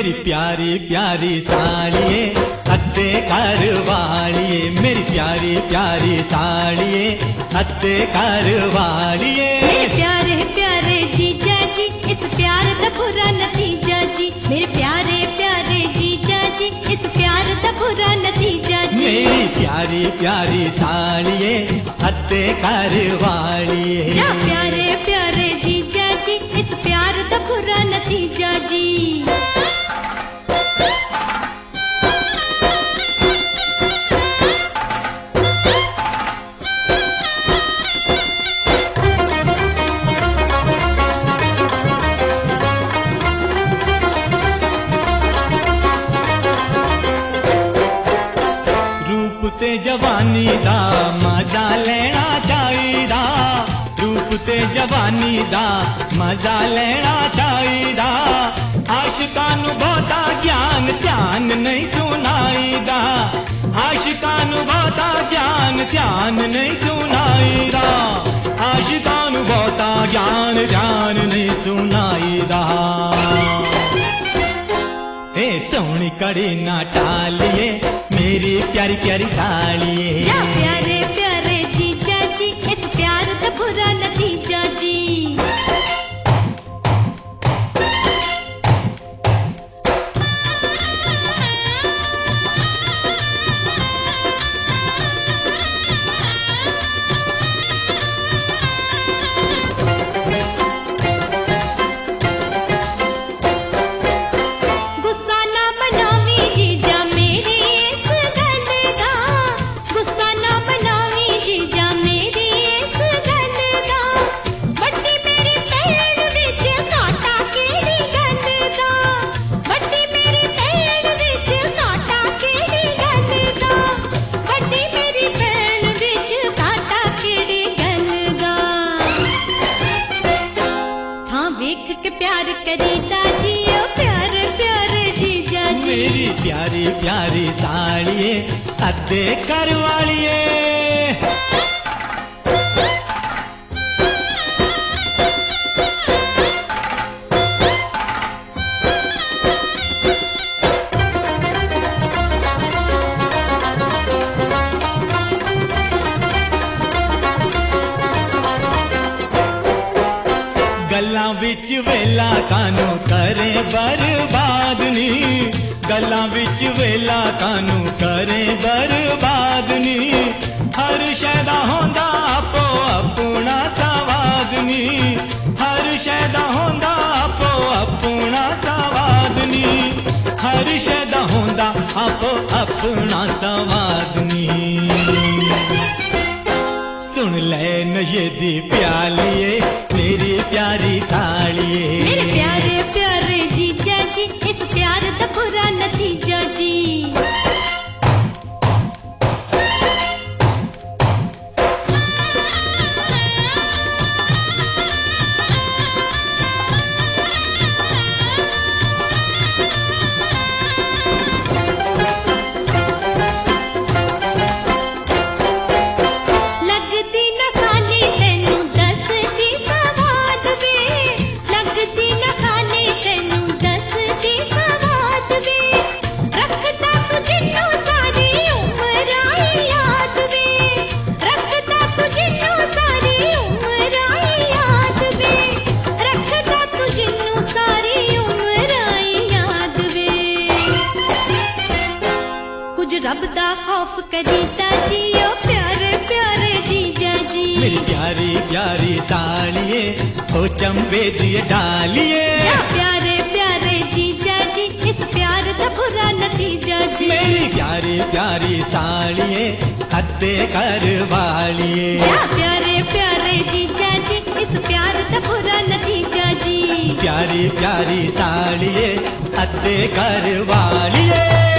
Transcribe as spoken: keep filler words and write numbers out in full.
मेरी प्यारी प्यारी साड़िए अत्ते घर वालिए, मेरी प्यारी प्यारी साड़िए अत्ते घर वालिए। मेरे प्यारे प्यारे जीजा जी, इस प्यार दा बुरा नतीजा जी। मेरे प्यारे प्यारे जीजा जी, इस प्यार दा बुरा नतीजा जी। मेरी प्यारी प्यारी साड़िए अत्ते घर वालिए। या प्यारे प्यारे जीजा जी, इस प्यार दा बुरा नतीजा जी। ते जवानी दा मजा लेना चाहिदा, रूप ते जवानी दा मजा लेना चाहिदा। आशिकां नू बहुता ज्ञान ध्यान नहीं सुनाईदा, आशिकां नू बहुता ज्ञान ध्यान नहीं सुनाईदा, आशिकां नू बहुता ज्ञान ध्यान नहीं सुनाईदा। ए सोहनी कड़ी ना टालिए मेरी प्यारी प्यारी साड़िए। या प्यारे प्यारे जीजा जी, इस प्यार दा बुरा नतीजा जी। मेरी प्यारी प्यारी साड़िए अत्ते घर वालिए। गल्लां विच वेला कानू करे बर्बाद नी, गल्लां विच वेला कानू करे बर्बाद नी। हर शैदा होंदा आपो अपना सवाद नी, हर शैदा होंदा आपो अपना सवाद नी, हर शैदा होंदा आपो अपना सवाद नी। सुन ले नये दी प्यालिए मेरी प्यारी साड़िए। मेरे प्यारे प्यारे जीजा जी, इस प्यार दा बुरा नतीजा जी। रब दा खौफ करीदा जी, ओ प्यारे प्यारे जीजा जी। मेरी प्यारी प्यारी साड़िए ओ चंबे दिए डालिए। या प्यारे प्यारे जीजा जी, इस प्यार दा बुरा नतीजा जी। मेरी प्यारी प्यारी साड़िए अत्ते घर वालिए। या प्यारे प्यारे जीजा जी, इस प्यार दा बुरा नतीजा जी। प्यारी प्यारी साड़िए अत्ते घर वालिए।